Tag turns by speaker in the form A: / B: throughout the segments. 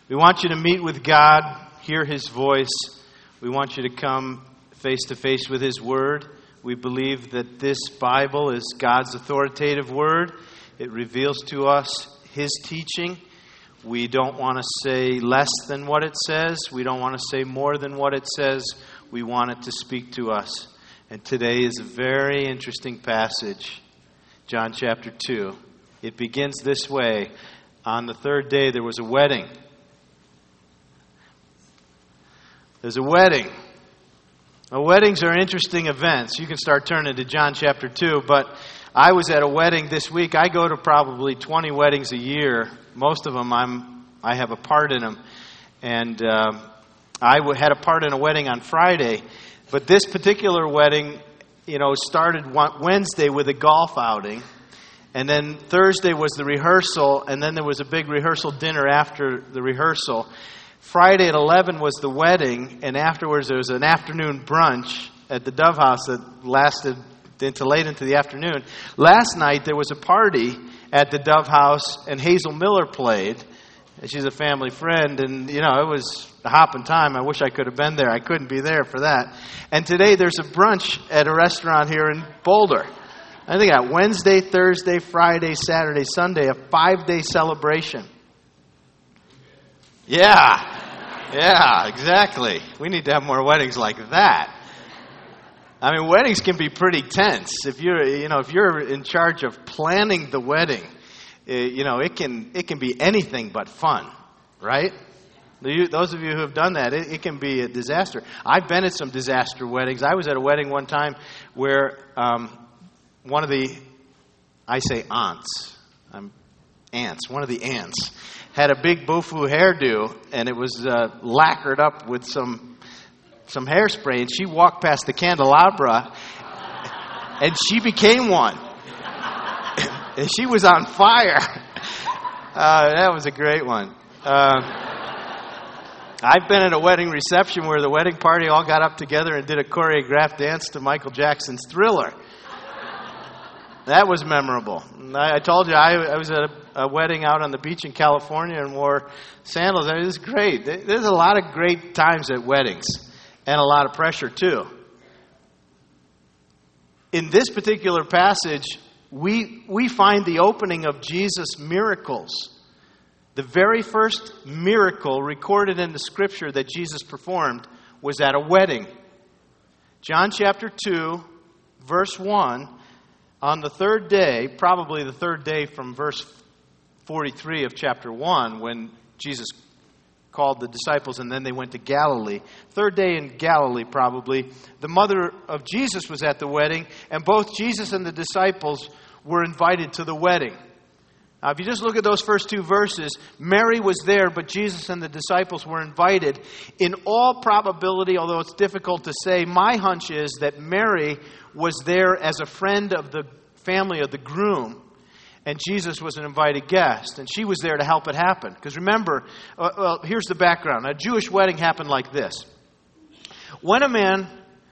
A: We want you to meet with God, hear His voice. We want you to come face to face with His Word. We believe that this Bible is God's authoritative Word. It reveals to us His teaching. We don't want to say less than what it says. We don't want to say more than what it says. We want it to speak to us. And today is a very interesting passage, John chapter 2. It begins this way. On the third day there was a wedding. There's a wedding. Now, weddings are interesting events. You can start turning to John chapter 2, but I was at a wedding this week. I go to probably 20 weddings a year. Most of them I have a part in them. And I had a part in a wedding on Friday. But this particular wedding, started Wednesday with a golf outing. And then Thursday was the rehearsal. And then there was a big rehearsal dinner after the rehearsal. Friday at 11 was the wedding. And afterwards there was an afternoon brunch at the Dove House that lasted late into the afternoon. Last night there was a party at the Dove House, and Hazel Miller played. And she's a family friend, and it was a hopping time. I wish I could have been there. I couldn't be there for that. And today there's a brunch at a restaurant here in Boulder. I think got Wednesday, Thursday, Friday, Saturday, Sunday, a 5-day celebration. Yeah, exactly. We need to have more weddings like that. I mean, weddings can be pretty tense. If you're in charge of planning the wedding, it can be anything but fun, right? Those of you who have done that, it can be a disaster. I've been at some disaster weddings. I was at a wedding one time where one of the aunts had a big boo-foo hairdo, and it was lacquered up with some hairspray, and she walked past the candelabra, and she became one. And she was on fire. That was a great one. I've been at a wedding reception where the wedding party all got up together and did a choreographed dance to Michael Jackson's Thriller. That was memorable. I told you I was at a wedding out on the beach in California and wore sandals. It was great. There's a lot of great times at weddings. And a lot of pressure, too. In this particular passage, we find the opening of Jesus' miracles. The very first miracle recorded in the Scripture that Jesus performed was at a wedding. John chapter 2, verse 1, on the third day, probably the third day from verse 43 of chapter 1, when Jesus called the disciples, and then they went to Galilee. Third day in Galilee, probably. The mother of Jesus was at the wedding, and both Jesus and the disciples were invited to the wedding. Now, if you just look at those first two verses, Mary was there, but Jesus and the disciples were invited. In all probability, although it's difficult to say, my hunch is that Mary was there as a friend of the family of the groom, and Jesus was an invited guest, and she was there to help it happen. Because remember, here's the background. A Jewish wedding happened like this. When a man,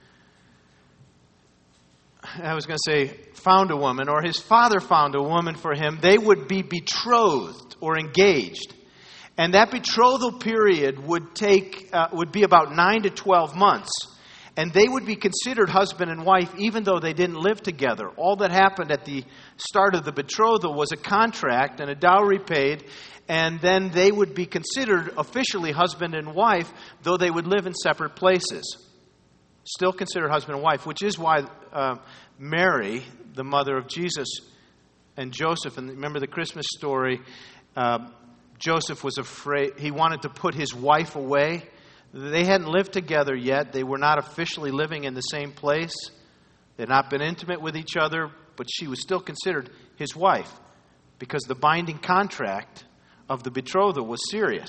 A: found a woman, or his father found a woman for him, they would be betrothed or engaged. And that betrothal period would be about 9 to 12 months. And they would be considered husband and wife even though they didn't live together. All that happened at the start of the betrothal was a contract and a dowry paid, and then they would be considered officially husband and wife, though they would live in separate places. Still considered husband and wife, which is why Mary, the mother of Jesus, and Joseph, and remember the Christmas story, Joseph was afraid. He wanted to put his wife away. They hadn't lived together yet. They were not officially living in the same place. They had not been intimate with each other, but she was still considered his wife because the binding contract of the betrothal was serious.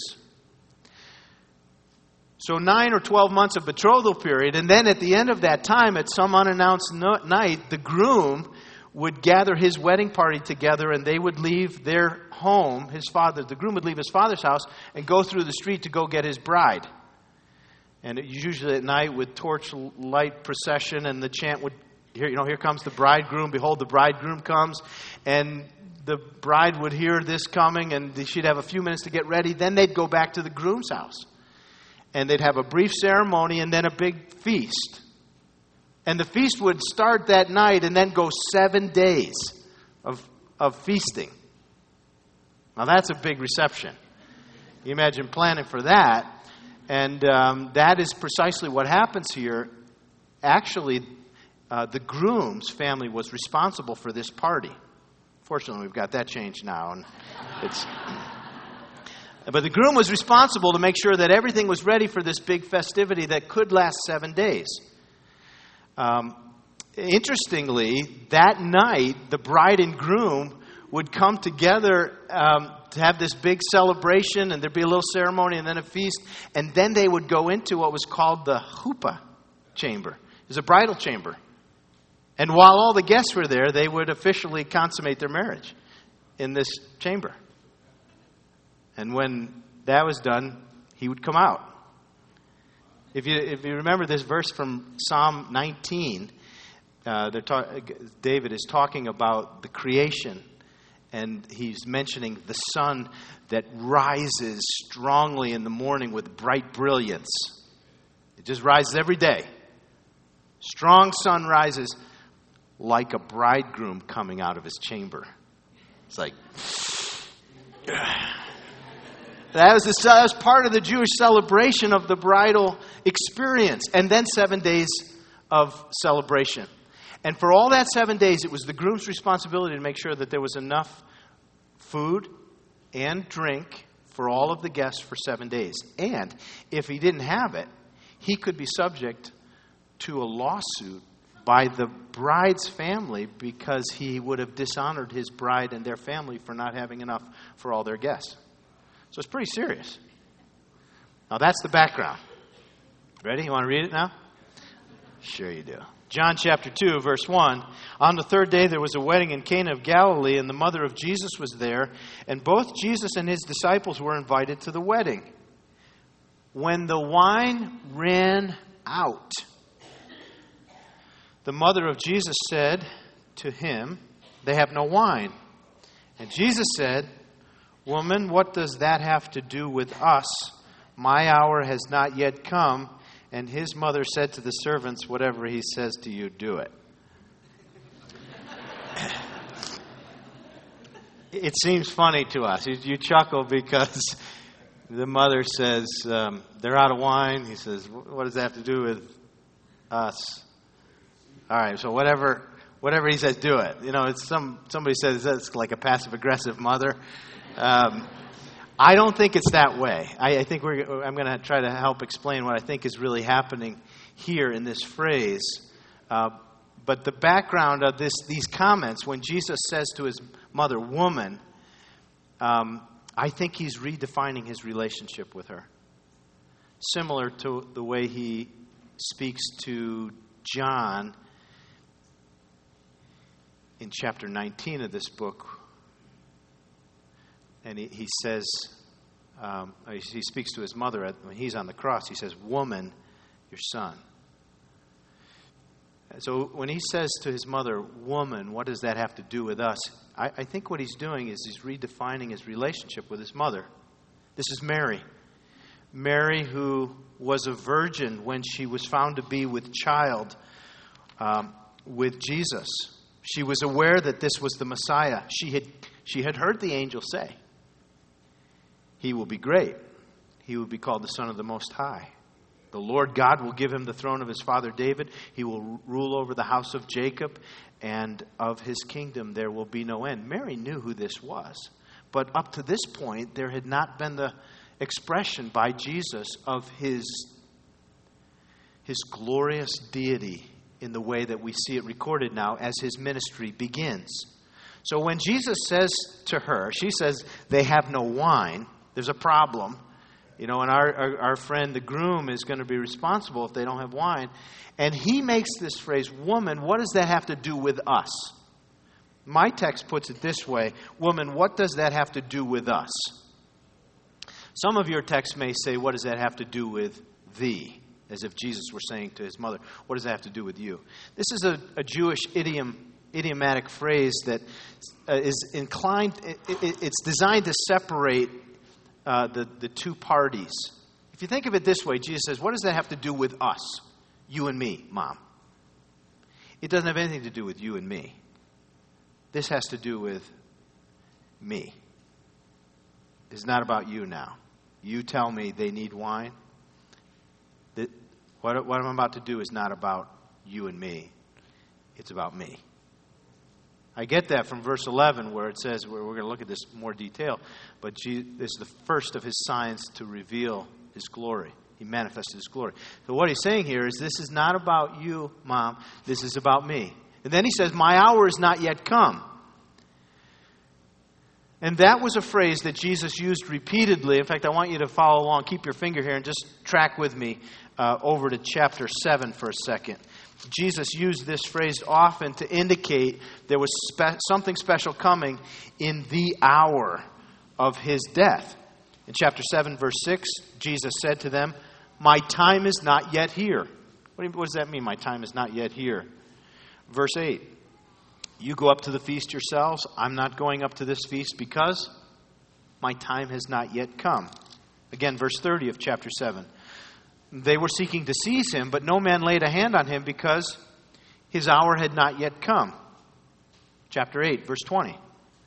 A: So 9 or 12 months of betrothal period, and then at the end of that time, at some unannounced night, the groom would gather his wedding party together, and they would leave their home, the groom would leave his father's house and go through the street to go get his bride. And it was usually at night with torchlight procession, and the chant would Here comes the bridegroom. Behold, the bridegroom comes. And the bride would hear this coming, and she'd have a few minutes to get ready. Then they'd go back to the groom's house. And they'd have a brief ceremony and then a big feast. And the feast would start that night and then go 7 days of feasting. Now that's a big reception. You imagine planning for that. And that is precisely what happens here. Actually, the groom's family was responsible for this party. Fortunately, we've got that changed now. And but the groom was responsible to make sure that everything was ready for this big festivity that could last 7 days. Interestingly, that night, the bride and groom would come together to have this big celebration, and there'd be a little ceremony and then a feast, and then they would go into what was called the chuppah chamber. It was a bridal chamber. And while all the guests were there, they would officially consummate their marriage in this chamber. And when that was done, he would come out. If you remember this verse from Psalm 19, David is talking about the creation. And he's mentioning the sun that rises strongly in the morning with bright brilliance. It just rises every day. Strong sun rises like a bridegroom coming out of his chamber. It's like... That was part of the Jewish celebration of the bridal experience. And then 7 days of celebration. And for all that 7 days, it was the groom's responsibility to make sure that there was enough food and drink for all of the guests for 7 days. And if he didn't have it, he could be subject to a lawsuit by the bride's family because he would have dishonored his bride and their family for not having enough for all their guests. So it's pretty serious. Now that's the background. Ready? You want to read it now? Sure you do. John chapter 2, verse 1. On the third day there was a wedding in Cana of Galilee, and the mother of Jesus was there, and both Jesus and his disciples were invited to the wedding. When the wine ran out, the mother of Jesus said to him, "They have no wine." And Jesus said, "Woman, what does that have to do with us? My hour has not yet come." And his mother said to the servants, "Whatever he says to you, do it." It seems funny to us. You chuckle because the mother says, they're out of wine. He says, "What does that have to do with us?" All right, so whatever he says, do it. It's somebody says that's like a passive-aggressive mother. I don't think it's that way. I think I'm going to try to help explain what I think is really happening here in this phrase. But the background of these comments, when Jesus says to his mother, "Woman," I think he's redefining his relationship with her. Similar to the way he speaks to John in chapter 19 of this book. And he says, he speaks to his mother when he's on the cross. He says, "Woman, your son." So when he says to his mother, "Woman, what does that have to do with us?" I think what he's doing is he's redefining his relationship with his mother. This is Mary. Mary, who was a virgin when she was found to be with child with Jesus. She was aware that this was the Messiah. She had heard the angel say, "He will be great. He will be called the Son of the Most High. The Lord God will give him the throne of his father David. He will rule over the house of Jacob, and of his kingdom there will be no end." Mary knew who this was. But up to this point, there had not been the expression by Jesus of his glorious deity in the way that we see it recorded now as his ministry begins. So when Jesus says to her, she says, "They have no wine." There's a problem. And our friend, the groom, is going to be responsible if they don't have wine. And he makes this phrase, "Woman, what does that have to do with us?" My text puts it this way, "Woman, what does that have to do with us?" Some of your texts may say, "What does that have to do with thee?" As if Jesus were saying to his mother, what does that have to do with you? This is a Jewish idiomatic phrase that is inclined, it's designed to separate the two parties. If you think of it this way, Jesus says, what does that have to do with us? You and me, Mom. It doesn't have anything to do with you and me. This has to do with me. It's not about you now. You tell me they need wine. What I'm about to do is not about you and me. It's about me. I get that from verse 11 where it says, we're going to look at this in more detail, but this is the first of his signs to reveal his glory. He manifested his glory. So what he's saying here is, this is not about you, Mom. This is about me. And then he says, my hour is not yet come. And that was a phrase that Jesus used repeatedly. In fact, I want you to follow along, keep your finger here, and just track with me over to chapter 7 for a second. Jesus used this phrase often to indicate there was something special coming in the hour of his death. In chapter 7, verse 6, Jesus said to them, my time is not yet here. What does that mean, my time is not yet here? Verse 8, you go up to the feast yourselves. I'm not going up to this feast because my time has not yet come. Again, verse 30 of chapter 7. They were seeking to seize him, but no man laid a hand on him because his hour had not yet come. Chapter 8, verse 20.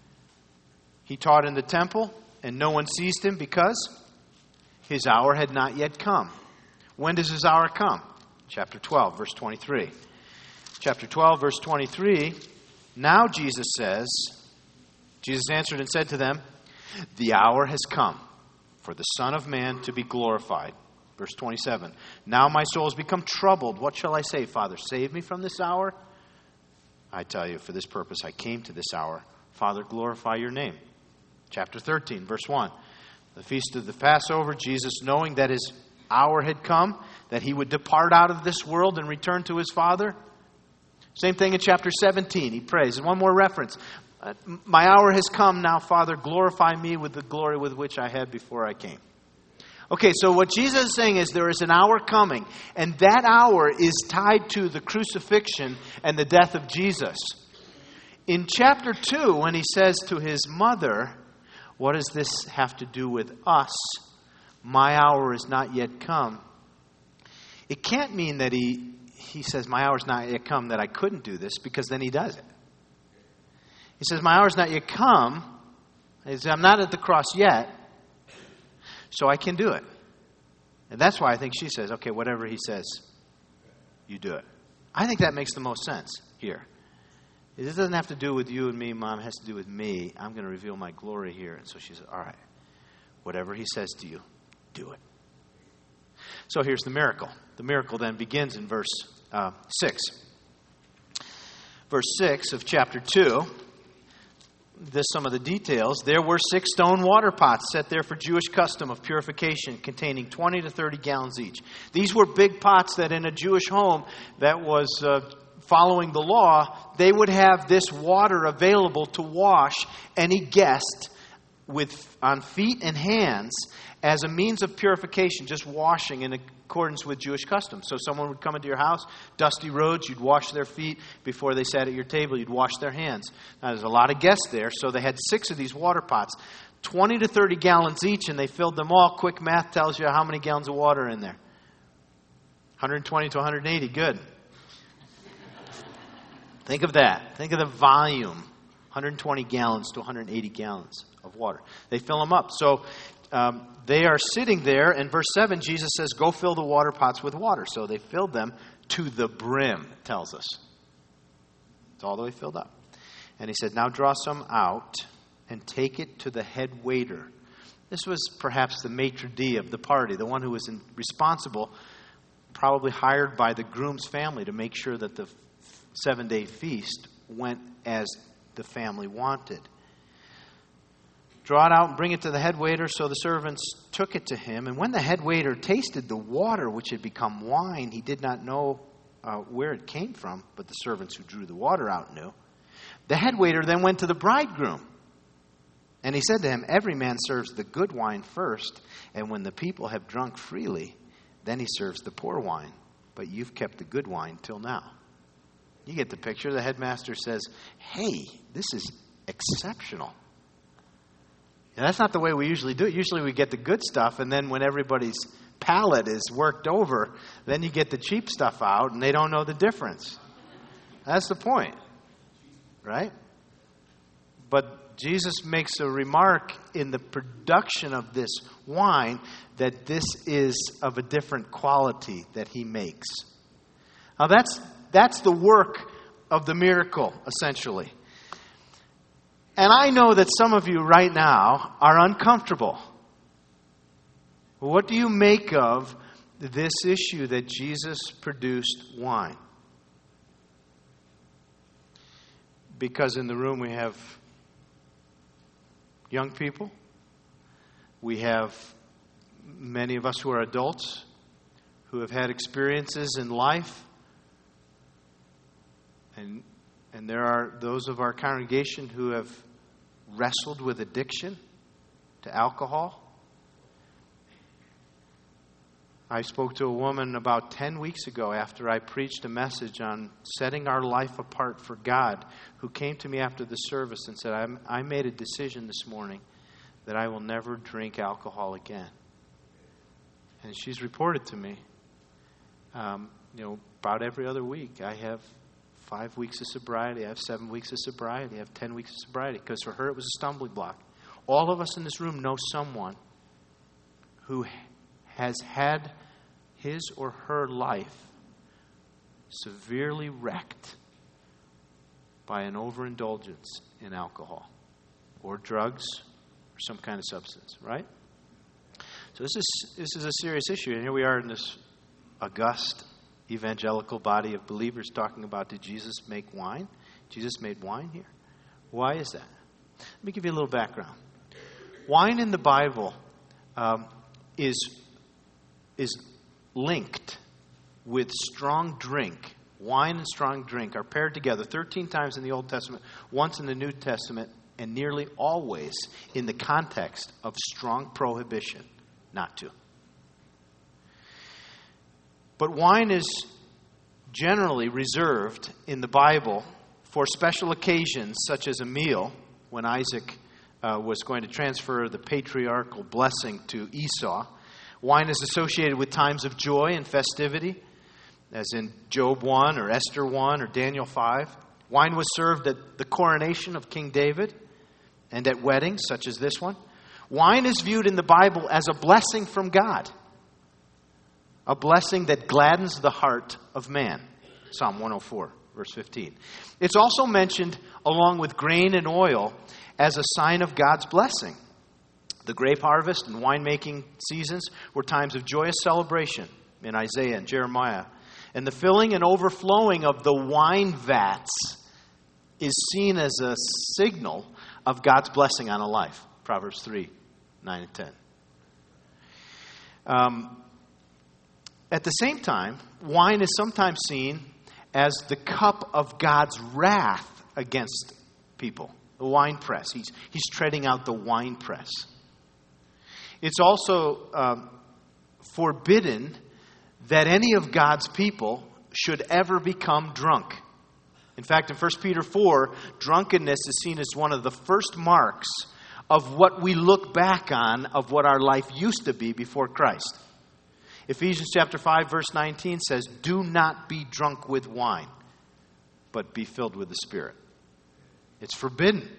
A: He taught in the temple, and no one seized him because his hour had not yet come. When does his hour come? Chapter 12, verse 23. Chapter 12, verse 23. Now Jesus says, Jesus answered and said to them, the hour has come for the Son of Man to be glorified. Verse 27. Now my soul has become troubled. What shall I say, Father? Save me from this hour? I tell you, for this purpose I came to this hour. Father, glorify your name. Chapter 13, verse 1. The feast of the Passover, Jesus, knowing that his hour had come, that he would depart out of this world and return to his Father. Same thing in chapter 17. He prays. And one more reference. My hour has come now, Father. Glorify me with the glory with which I had before I came. Okay, so what Jesus is saying is there is an hour coming. And that hour is tied to the crucifixion and the death of Jesus. In chapter 2, when he says to his mother, what does this have to do with us? My hour is not yet come. It can't mean that he says, my hour's not yet come, that I couldn't do this, because then he does it. He says, my hour's not yet come. He says, I'm not at the cross yet, so I can do it. And that's why I think she says, okay, whatever he says, you do it. I think that makes the most sense here. This doesn't have to do with you and me, Mom. It has to do with me. I'm going to reveal my glory here. And so she says, all right, whatever he says to you, do it. So here's the miracle. The miracle then begins in verse 6. Verse 6 of chapter 2. This some of the details. There were 6 stone water pots set there for Jewish custom of purification, containing 20 to 30 gallons each. These were big pots that in a Jewish home that was following the law, they would have this water available to wash any guest on feet and hands as a means of purification, just washing in accordance with Jewish custom. So someone would come into your house, dusty roads, you'd wash their feet. Before they sat at your table, you'd wash their hands. Now, there's a lot of guests there, so they had 6 of these water pots, 20 to 30 gallons each, and they filled them all. Quick math tells you how many gallons of water are in there. 120 to 180, good. Think of that. Think of the volume. 120 gallons to 180 gallons of water. They fill them up. So they are sitting there, and verse 7, Jesus says, go fill the water pots with water. So they filled them to the brim, it tells us. It's all the way filled up. And he said, now draw some out and take it to the head waiter. This was perhaps the maitre d' of the party, the one who was responsible, probably hired by the groom's family to make sure that the 7-day feast went as the family wanted. Draw it out and bring it to the head waiter. So the servants took it to him. And when the head waiter tasted the water, which had become wine, he did not know where it came from, but the servants who drew the water out knew. The head waiter then went to the bridegroom. And he said to him, every man serves the good wine first, and when the people have drunk freely, Then he serves the poor wine, but you've kept the good wine till now. You get the picture. The headmaster says, hey, this is exceptional. And that's not the way we usually do it. Usually we get the good stuff, and then when everybody's palate is worked over, then you get the cheap stuff out, and they don't know the difference. That's the point, right? But Jesus makes a remark in the production of this wine that this is of a different quality that he makes. Now that's the work of the miracle, essentially. And I know that some of you right now are uncomfortable. What do you make of this issue that Jesus produced wine? Because in the room we have young people. We have many of us who are adults who have had experiences in life. And there are those of our congregation who have wrestled with addiction to alcohol. I spoke to a woman about 10 weeks ago after I preached a message on setting our life apart for God, who came to me after the service and said, I made a decision this morning that I will never drink alcohol again. And she's reported to me, about every other week, I have 5 weeks of sobriety, I have 7 weeks of sobriety, I have 10 weeks of sobriety, because for her it was a stumbling block. All of us in this room know someone who has had his or her life severely wrecked by an overindulgence in alcohol or drugs or some kind of substance, right? So this is a serious issue. And here we are in this august evangelical body of believers talking about, did Jesus make wine? Jesus made wine here. Why is that? Let me give you a little background. Wine in the Bible is linked with strong drink. Wine and strong drink are paired together 13 times in the Old Testament, once in the New Testament, and nearly always in the context of strong prohibition not to. But wine is generally reserved in the Bible for special occasions, such as a meal, when Isaac was going to transfer the patriarchal blessing to Esau. Wine is associated with times of joy and festivity, as in Job 1 or Esther 1 or Daniel 5. Wine was served at the coronation of King David and at weddings, such as this one. Wine is viewed in the Bible as a blessing from God, a blessing that gladdens the heart of man. Psalm 104, verse 15. It's also mentioned along with grain and oil as a sign of God's blessing. The grape harvest and winemaking seasons were times of joyous celebration in Isaiah and Jeremiah. And the filling and overflowing of the wine vats is seen as a signal of God's blessing on a life. Proverbs 3, 9 and 10. At the same time, wine is sometimes seen as the cup of God's wrath against people. The wine press. He's treading out the wine press. It's also forbidden that any of God's people should ever become drunk. In fact, in 1 Peter 4, drunkenness is seen as one of the first marks of what we look back on of what our life used to be before Christ. Ephesians chapter 5, verse 19 says, "Do not be drunk with wine, but be filled with the Spirit." It's forbidden.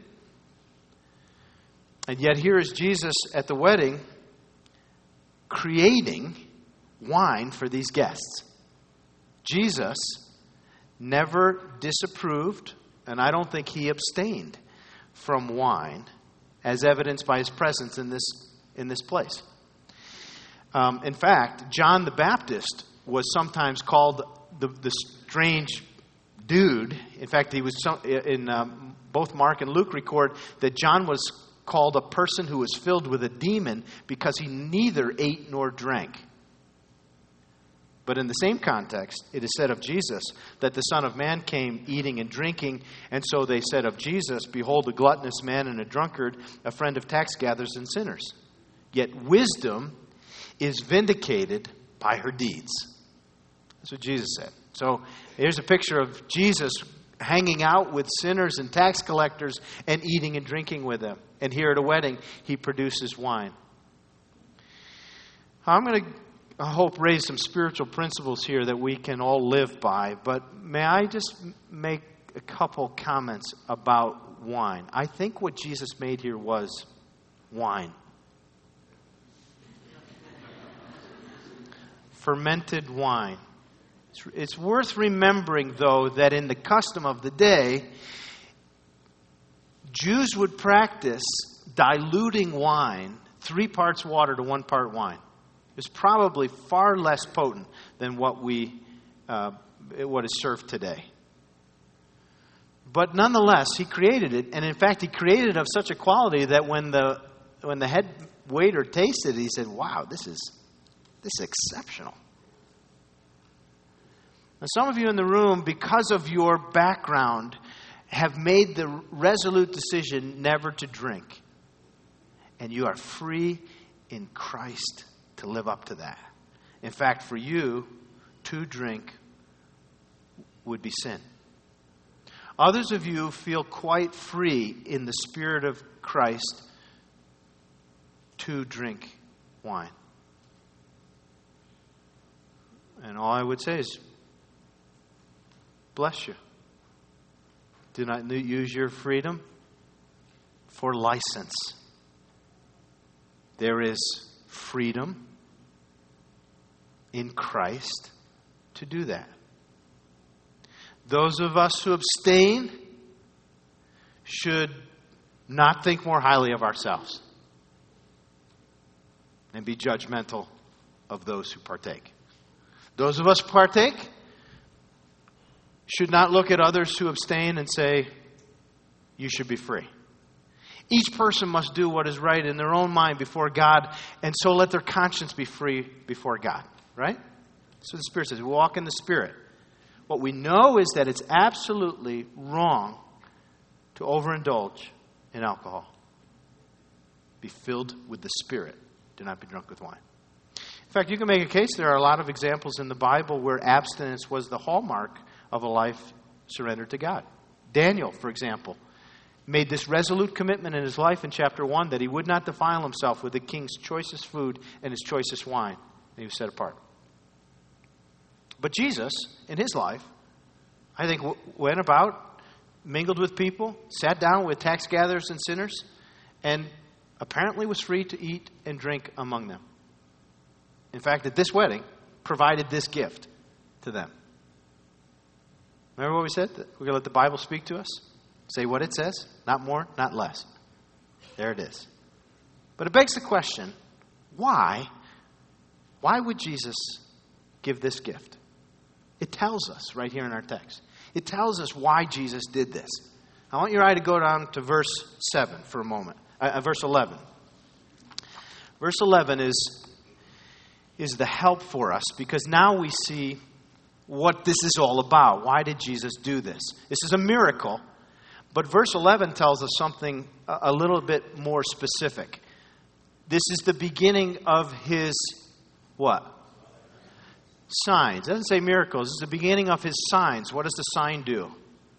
A: And yet here is Jesus at the wedding creating wine for these guests. Jesus never disapproved, and I don't think he abstained from wine, as evidenced by his presence in this place. In fact, John the Baptist was sometimes called the strange dude. In fact, he was in both Mark and Luke record that John was called a person who was filled with a demon because he neither ate nor drank. But in the same context, it is said of Jesus that the Son of Man came eating and drinking, and so they said of Jesus, "Behold, a gluttonous man and a drunkard, a friend of tax gatherers and sinners." Yet wisdom is vindicated by her deeds. That's what Jesus said. So here's a picture of Jesus hanging out with sinners and tax collectors and eating and drinking with them. And here at a wedding, he produces wine. I'm going to, I hope, raise some spiritual principles here that we can all live by. But may I just make a couple comments about wine? I think what Jesus made here was wine. Fermented wine. It's worth remembering, though, that in the custom of the day, Jews would practice diluting wine, 3 parts water to 1 part wine. It's probably far less potent than what is served today. But nonetheless, he created it, and in fact, he created it of such a quality that when the head waiter tasted it, he said, "Wow, this is exceptional." Now, some of you in the room, because of your background, have made the resolute decision never to drink. And you are free in Christ to live up to that. In fact, for you, to drink would be sin. Others of you feel quite free in the Spirit of Christ to drink wine. And all I would say is, bless you. Do not use your freedom for license. There is freedom in Christ to do that. Those of us who abstain should not think more highly of ourselves and be judgmental of those who partake. Those of us who partake should not look at others who abstain and say, "You should be free." Each person must do what is right in their own mind before God, and so let their conscience be free before God. Right? That's what the Spirit says. We walk in the Spirit. What we know is that it's absolutely wrong to overindulge in alcohol. Be filled with the Spirit. Do not be drunk with wine. In fact, you can make a case. There are a lot of examples in the Bible where abstinence was the hallmark of a life surrendered to God. Daniel, for example, made this resolute commitment in his life in chapter 1 that he would not defile himself with the king's choicest food and his choicest wine. And he was set apart. But Jesus, in his life, I think went about, mingled with people, sat down with tax gatherers and sinners, and apparently was free to eat and drink among them. In fact, at this wedding, provided this gift to them. Remember what we said? We're going to let the Bible speak to us. Say what it says. Not more, not less. There it is. But it begs the question, why? Why would Jesus give this gift? It tells us right here in our text. It tells us why Jesus did this. I want your eye to go down to verse 7 for a moment. Verse 11. Verse 11 is the help for us because now we see what this is all about. Why did Jesus do this? This is a miracle, but verse 11 tells us something a little bit more specific. This is the beginning of his what? Signs. It doesn't say miracles. It's the beginning of his signs. What does the sign do?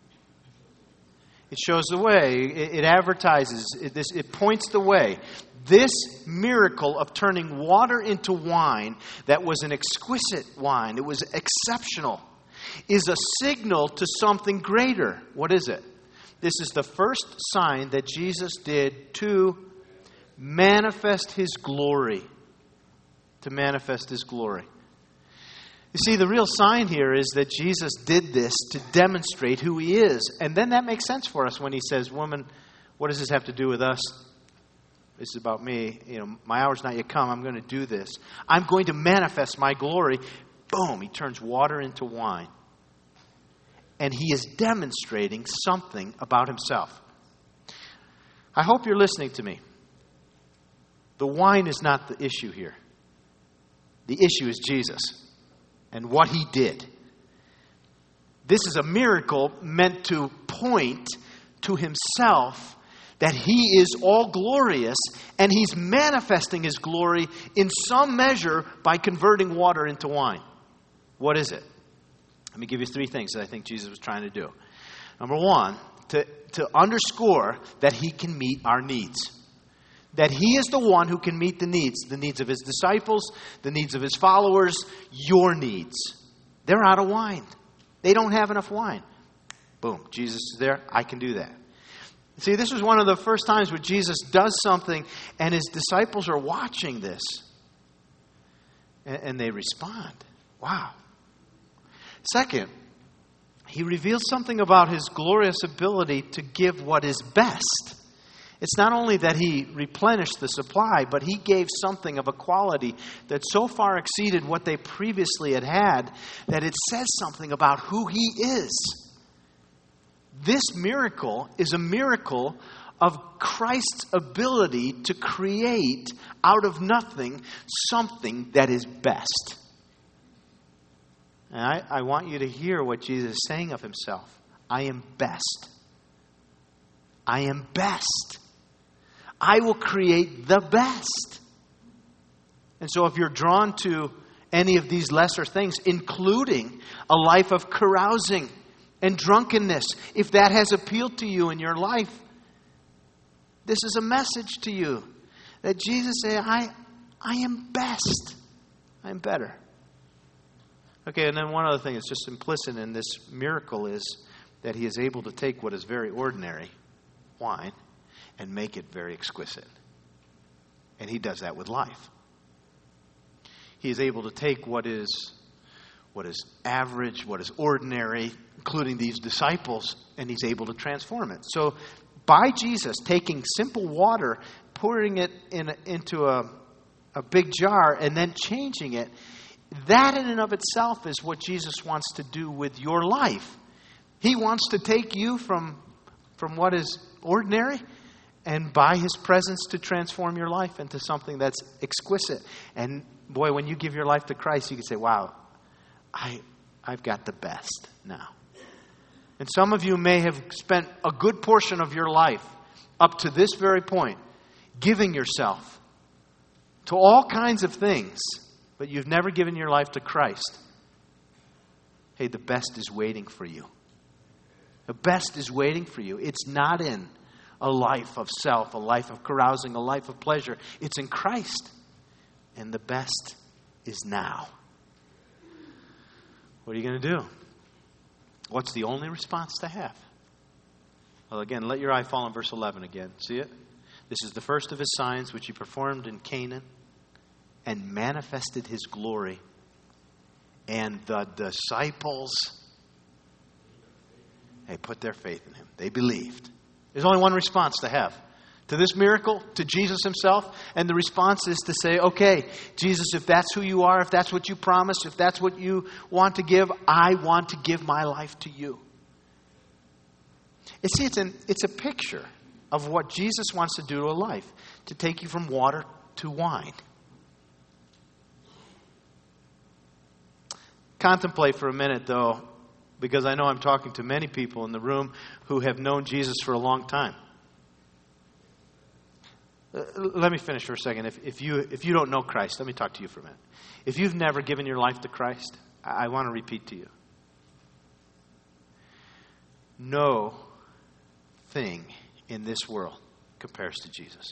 A: It shows the way. It advertises. It points the way. This miracle of turning water into wine that was an exquisite wine, it was exceptional, is a signal to something greater. What is it? This is the first sign that Jesus did to manifest his glory. To manifest his glory. You see, the real sign here is that Jesus did this to demonstrate who he is. And then that makes sense for us when he says, "Woman, what does this have to do with us? This is about me. My hour's not yet come. I'm going to do this. I'm going to manifest my glory." Boom, he turns water into wine. And he is demonstrating something about himself. I hope you're listening to me. The wine is not the issue here. The issue is Jesus and what he did. This is a miracle meant to point to himself that He is all glorious, and He's manifesting His glory in some measure by converting water into wine. What is it? Let me give you three things that I think Jesus was trying to do. Number one, to underscore that He can meet our needs. That He is the one who can meet the needs of His disciples, the needs of His followers, your needs. They're out of wine. They don't have enough wine. Boom, Jesus is there. I can do that. See, this was one of the first times where Jesus does something and His disciples are watching this. And they respond. Wow. Second, He reveals something about His glorious ability to give what is best. It's not only that He replenished the supply, but He gave something of a quality that so far exceeded what they previously had that it says something about who He is. This miracle is a miracle of Christ's ability to create out of nothing something that is best. And I want you to hear what Jesus is saying of Himself. I am best. I am best. I will create the best. And so if you're drawn to any of these lesser things, including a life of carousing and drunkenness, if that has appealed to you in your life, this is a message to you that Jesus said, I am best. I'm better. Okay, and then one other thing that's just implicit in this miracle is that He is able to take what is very ordinary, wine, and make it very exquisite. And He does that with life. He is able to take what is average, what is ordinary, including these disciples, and He's able to transform it. So by Jesus taking simple water, pouring it into a big jar, and then changing it, that in and of itself is what Jesus wants to do with your life. He wants to take you from what is ordinary, and by His presence to transform your life into something that's exquisite. And boy, when you give your life to Christ, you can say, wow, I've got the best now. And some of you may have spent a good portion of your life up to this very point giving yourself to all kinds of things, but you've never given your life to Christ. Hey, the best is waiting for you. The best is waiting for you. It's not in a life of self, a life of carousing, a life of pleasure. It's in Christ. And the best is now. What are you going to do? What's the only response to have? Well, again, let your eye fall on verse 11 again. See it? This is the first of His signs which He performed in Canaan and manifested His glory. And the disciples, they put their faith in Him. They believed. There's only one response to have. To this miracle, to Jesus Himself. And the response is to say, okay, Jesus, if that's who you are, if that's what you promised, if that's what you want to give, I want to give my life to you. And see, it's a picture of what Jesus wants to do to a life. To take you from water to wine. Contemplate for a minute, though, because I know I'm talking to many people in the room who have known Jesus for a long time. Let me finish for a second. If you don't know Christ, let me talk to you for a minute. If you've never given your life to Christ, I want to repeat to you. No thing in this world compares to Jesus.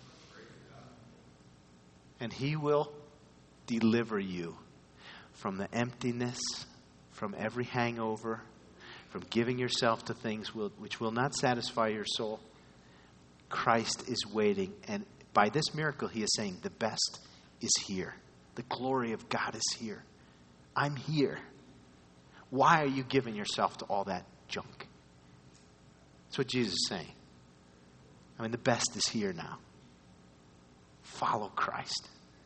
A: And He will deliver you from the emptiness, from every hangover, from giving yourself to things which will not satisfy your soul. Christ is waiting. And by this miracle, He is saying, the best is here. The glory of God is here. I'm here. Why are you giving yourself to all that junk? That's what Jesus is saying. I mean, the best is here now. Follow Christ.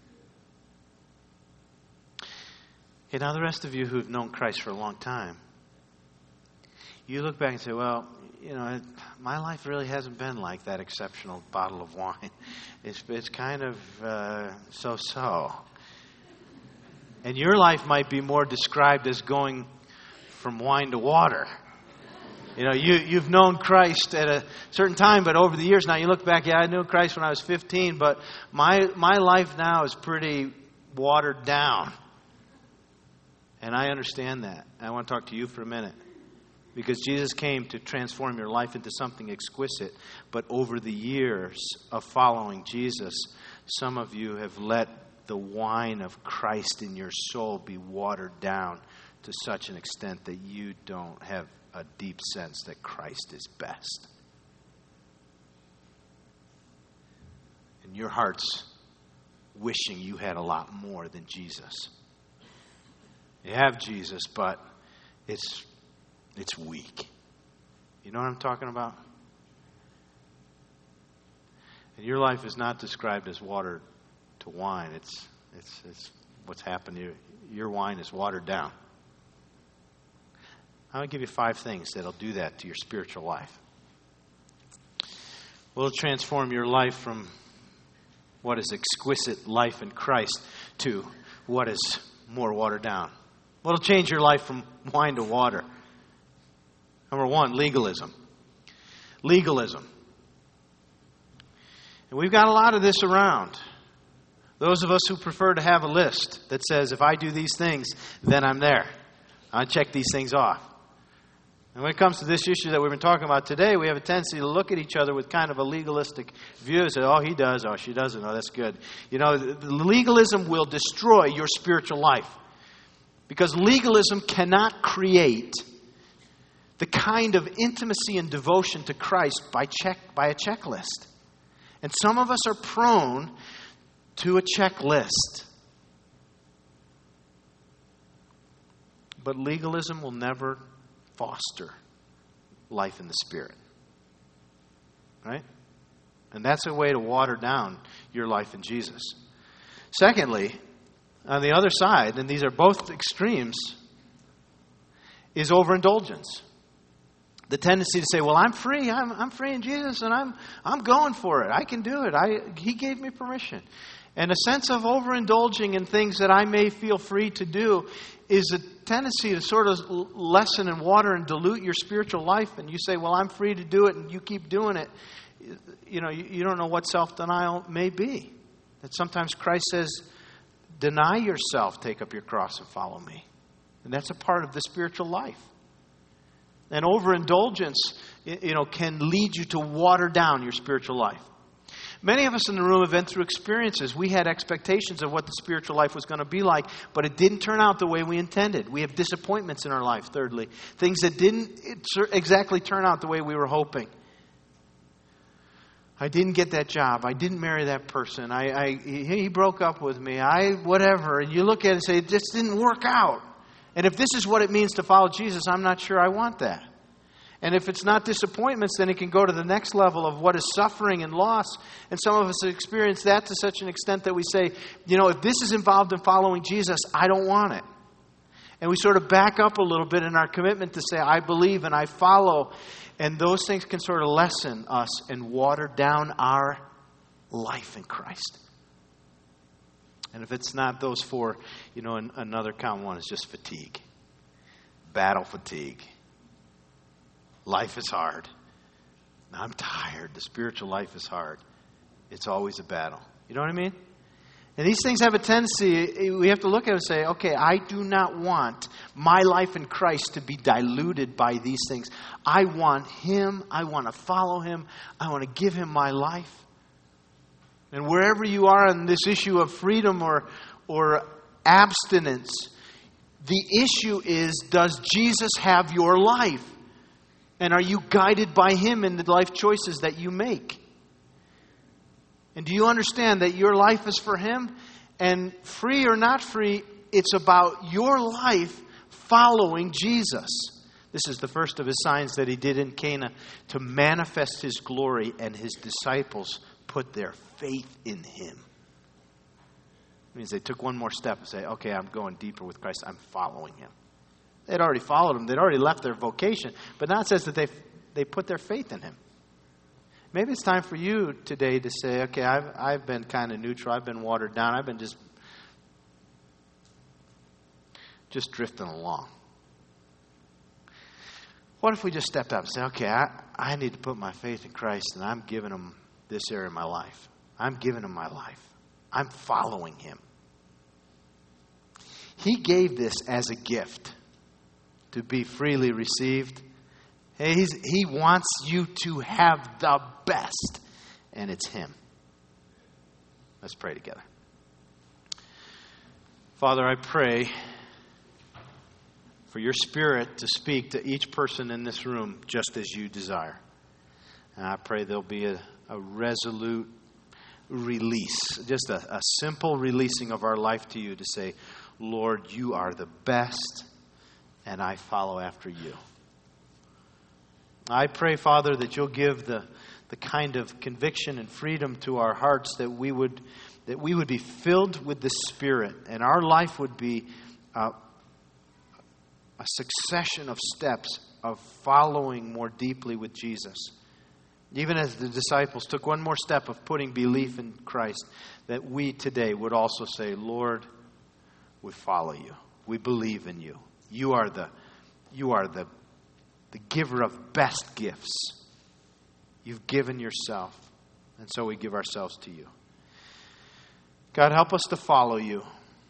A: Okay, now the rest of you who've known Christ for a long time, you look back and say, well, my life really hasn't been like that exceptional bottle of wine. It's kind of so-so. And your life might be more described as going from wine to water. You know, you've known Christ at a certain time, but over the years now you look back, yeah, I knew Christ when I was 15, but my life now is pretty watered down. And I understand that. I want to talk to you for a minute. Because Jesus came to transform your life into something exquisite. But over the years of following Jesus, some of you have let the wine of Christ in your soul be watered down to such an extent that you don't have a deep sense that Christ is best. And your heart's wishing you had a lot more than Jesus. You have Jesus, but it's weak. You know what I'm talking about? And your life is not described as water to wine. It's what's happened here. Your wine is watered down. I'm going to give you 5 things that'll do that to your spiritual life. Will it transform your life from what is exquisite life in Christ to what is more watered down? Well, it'll change your life from wine to water. Number 1, legalism. Legalism. And we've got a lot of this around. Those of us who prefer to have a list that says, if I do these things, then I'm there. I check these things off. And when it comes to this issue that we've been talking about today, we have a tendency to look at each other with kind of a legalistic view and say, oh, he does, oh, she doesn't, oh, that's good. You know, the legalism will destroy your spiritual life. Because legalism cannot create the kind of intimacy and devotion to Christ by a checklist. And some of us are prone to a checklist. But legalism will never foster life in the Spirit. Right? And that's a way to water down your life in Jesus. Secondly, on the other side, and these are both extremes, is overindulgence. The tendency to say, well, I'm free. I'm free in Jesus, and I'm going for it. I can do it. He gave me permission. And a sense of overindulging in things that I may feel free to do is a tendency to sort of lessen and water and dilute your spiritual life. And you say, well, I'm free to do it, and you keep doing it. You know, you don't know what self-denial may be. That sometimes Christ says, deny yourself, take up your cross, and follow me. And that's a part of the spiritual life. And overindulgence, can lead you to water down your spiritual life. Many of us in the room have been through experiences. We had expectations of what the spiritual life was going to be like, but it didn't turn out the way we intended. We have disappointments in our life, thirdly. Things that didn't exactly turn out the way we were hoping. I didn't get that job. I didn't marry that person. He broke up with me. Whatever. And you look at it and say, it just didn't work out. And if this is what it means to follow Jesus, I'm not sure I want that. And if it's not disappointments, then it can go to the next level of what is suffering and loss. And some of us have experienced that to such an extent that we say, if this is involved in following Jesus, I don't want it. And we sort of back up a little bit in our commitment to say, I believe and I follow. And those things can sort of lessen us and water down our life in Christ. And if it's not those 4, another common one is just fatigue. Battle fatigue. Life is hard. I'm tired. The spiritual life is hard. It's always a battle. You know what I mean? And these things have a tendency, we have to look at it and say, okay, I do not want my life in Christ to be diluted by these things. I want Him. I want to follow Him. I want to give Him my life. And wherever you are on this issue of freedom or abstinence, the issue is, does Jesus have your life? And are you guided by Him in the life choices that you make? And do you understand that your life is for Him? And free or not free, it's about your life following Jesus. This is the first of His signs that He did in Cana to manifest His glory, and His disciples put their faith in Him. It means they took one more step and say, okay, I'm going deeper with Christ. I'm following Him. They'd already followed Him. They'd already left their vocation. But now it says that they put their faith in Him. Maybe it's time for you today to say, okay, I've been kind of neutral. I've been watered down. I've been just drifting along. What if we just stepped up and said, okay, I need to put my faith in Christ, and I'm giving Him this area of my life. I'm giving Him my life. I'm following Him. He gave this as a gift to be freely received. He wants you to have the best, and it's Him. Let's pray together. Father, I pray for your Spirit to speak to each person in this room just as you desire. And I pray there'll be a resolute release, just a simple releasing of our life to you to say, Lord, you are the best, and I follow after you. I pray, Father, that you'll give the kind of conviction and freedom to our hearts that we would be filled with the Spirit, and our life would be a succession of steps of following more deeply with Jesus. Even as the disciples took one more step of putting belief in Christ, that we today would also say, Lord, we follow you. We believe in you. You are the giver of best gifts. You've given yourself, and so we give ourselves to you. God, help us to follow you.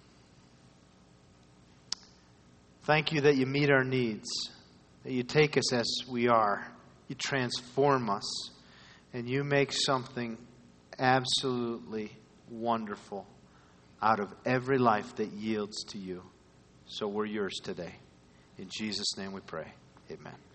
A: Thank you that you meet our needs, that you take us as we are, you transform us, and you make something absolutely wonderful out of every life that yields to you. So we're yours today. In Jesus' name we pray. Amen.